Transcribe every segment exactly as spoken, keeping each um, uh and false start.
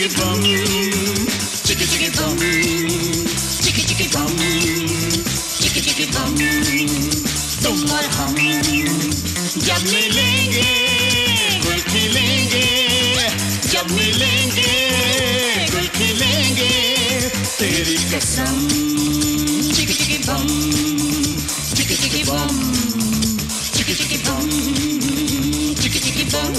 चिकी बम, चिकी चिकी बम, चिकी चिकी बम, चिकी चिकी बम। तुम और हम जब मिलेंगे गुल खिलेंगे, जब मिलेंगे गुल खिलेंगे, तेरी कसम। चिकी चिकी बम, चिकी चिकी बम, चिकी चिकी बम, चिकी चिकी बम।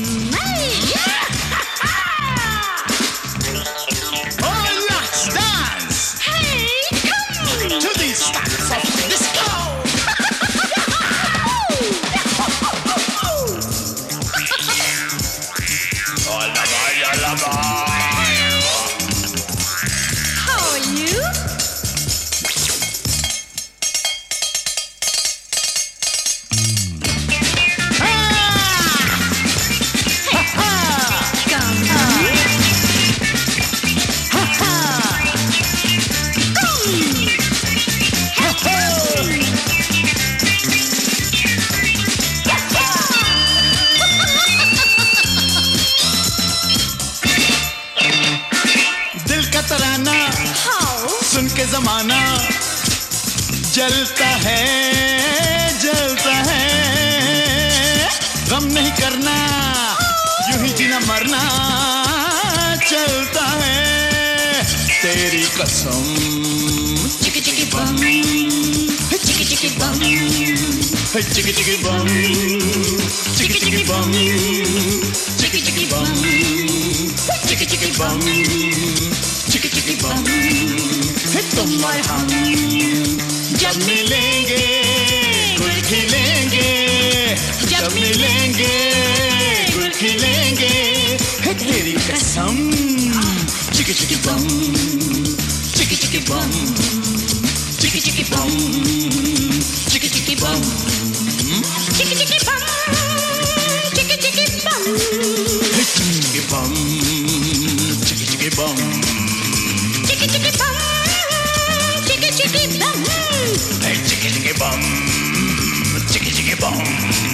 तराना सुन के जमाना जलता है जलता है, गम नहीं करना यूं ही जीना मरना चलता है, तेरी कसम। चिकी चिकी बम, चिकी चिकी बम, चिकी चिकी बम, चिकी चिकी बम, चिकी चिकी बम, चिकी चिकी बम, चिकी चिकी बम। तुम और हम जब मिलेंगे गुल खिलेंगे, जब मिलेंगे गुल खिलेंगे, तेरी कसम। चिकी चिकी बम, चिकी चिकी बम, चिकी चिकी बम, चिकी चिकी बम, चिकी चिकी बम, चिकी चिकी बम, चिकी बम, चिकी चिकी बम, चिकी चिकी बम, चिकी चिकी बम, चिकी चिकी बम, चिकी चिकी बम।